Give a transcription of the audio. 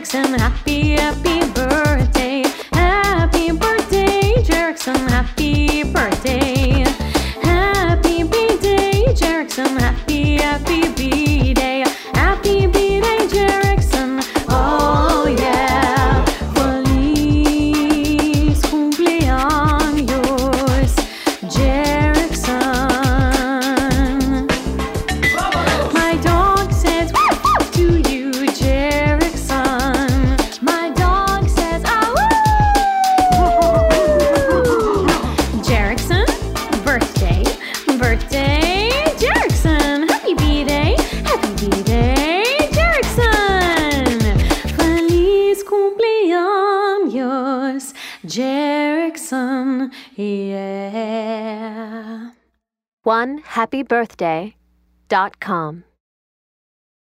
Jerickson, happy, happy birthday. Happy birthday, Jerickson, happy birthday. Happy B-Day, Jerickson, happy, happy B-Day. Happy B-Day, Jerickson, oh yeah. Feliz cumpleaños, Jerickson. My dog says to you, Jerickson. My dog says, ah, woo! Jerickson, birthday, birthday, Jerickson. Happy B-Day, Jerickson. Feliz cumpleaños, Jerickson, yeah. OneHappyBirthday.com